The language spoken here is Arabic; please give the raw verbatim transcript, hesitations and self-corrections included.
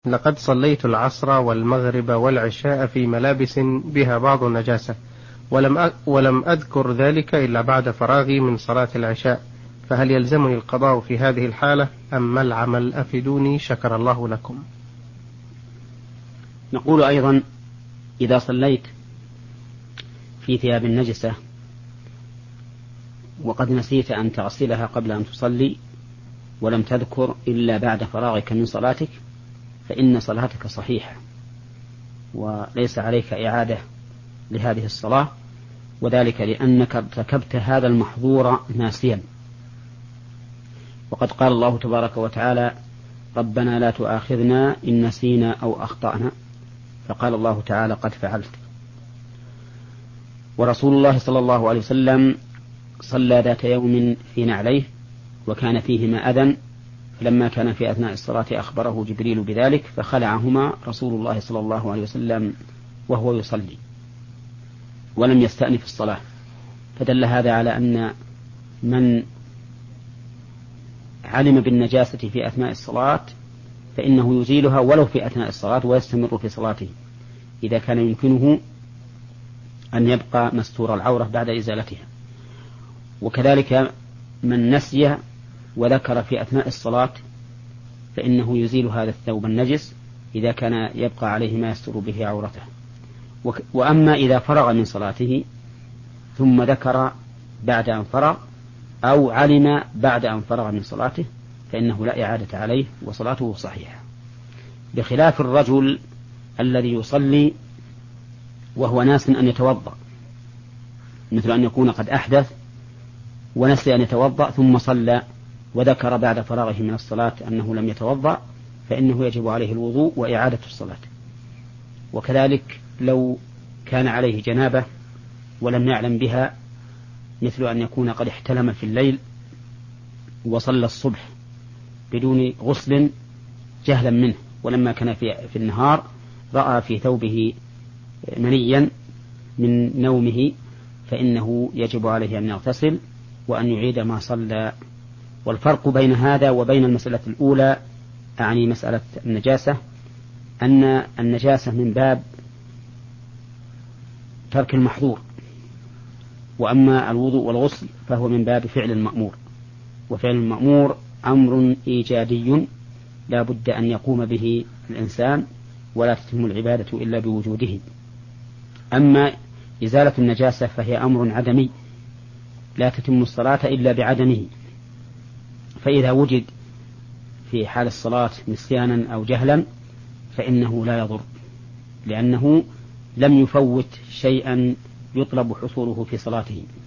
لقد صليت العصر والمغرب والعشاء في ملابس بها بعض النجاسة، ولم ولم أذكر ذلك إلا بعد فراغي من صلاة العشاء، فهل يلزمني القضاء في هذه الحالة أم ما العمل؟ أفيدوني شكر الله لكم. نقول أيضا إذا صليت في ثياب النجسة وقد نسيت أن تغسلها قبل أن تصلي ولم تذكر إلا بعد فراغك من صلاتك فإن صلاتك صحيحة وليس عليك إعادة لهذه الصلاة، وذلك لأنك ارتكبت هذا المحظور ناسيا. وقد قال الله تبارك وتعالى: ربنا لا تؤاخذنا إن نسينا أو أخطأنا، فقال الله تعالى: قد فعلت. ورسول الله صلى الله عليه وسلم صلى ذات يوم في نعليه وكان فيهما أذى، فلما كان في أثناء الصلاة أخبره جبريل بذلك فخلعهما رسول الله صلى الله عليه وسلم وهو يصلي ولم يستأنف الصلاة، فدل هذا على أن من علم بالنجاسة في أثناء الصلاة فإنه يزيلها ولو في أثناء الصلاة ويستمر في صلاته إذا كان يمكنه أن يبقى مستور العورة بعد إزالتها. وكذلك من نسي وذكر في أثناء الصلاة فإنه يزيل هذا الثوب النجس إذا كان يبقى عليه ما يستر به عورته. وأما إذا فرغ من صلاته ثم ذكر بعد أن فرغ أو علم بعد أن فرغ من صلاته فإنه لا إعادة عليه وصلاته صحيحة، بخلاف الرجل الذي يصلي وهو ناس أن يتوضأ، مثل أن يكون قد أحدث ونسي أن يتوضأ ثم صلى وذكر بعد فراغه من الصلاة أنه لم يتوضأ فإنه يجب عليه الوضوء وإعادة الصلاة. وكذلك لو كان عليه جنابة ولم يعلم بها، مثل أن يكون قد احتلم في الليل وصلى الصبح بدون غسل جهلا منه، ولما كان في, في النهار رأى في ثوبه منيا من نومه فإنه يجب عليه أن يغتسل وأن يعيد ما صلى. والفرق بين هذا وبين المسألة الأولى، أعني مسألة النجاسة، أن النجاسة من باب ترك المحظور، وأما الوضوء والغسل فهو من باب فعل المأمور، وفعل المأمور أمر إيجادي لا بد أن يقوم به الإنسان ولا تتم العبادة إلا بوجوده. أما إزالة النجاسة فهي أمر عدمي لا تتم الصلاة إلا بعدمه، فإذا وجد في حال الصلاة نسيانا أو جهلا فإنه لا يضر، لأنه لم يفوت شيئا يطلب حصوله في صلاته.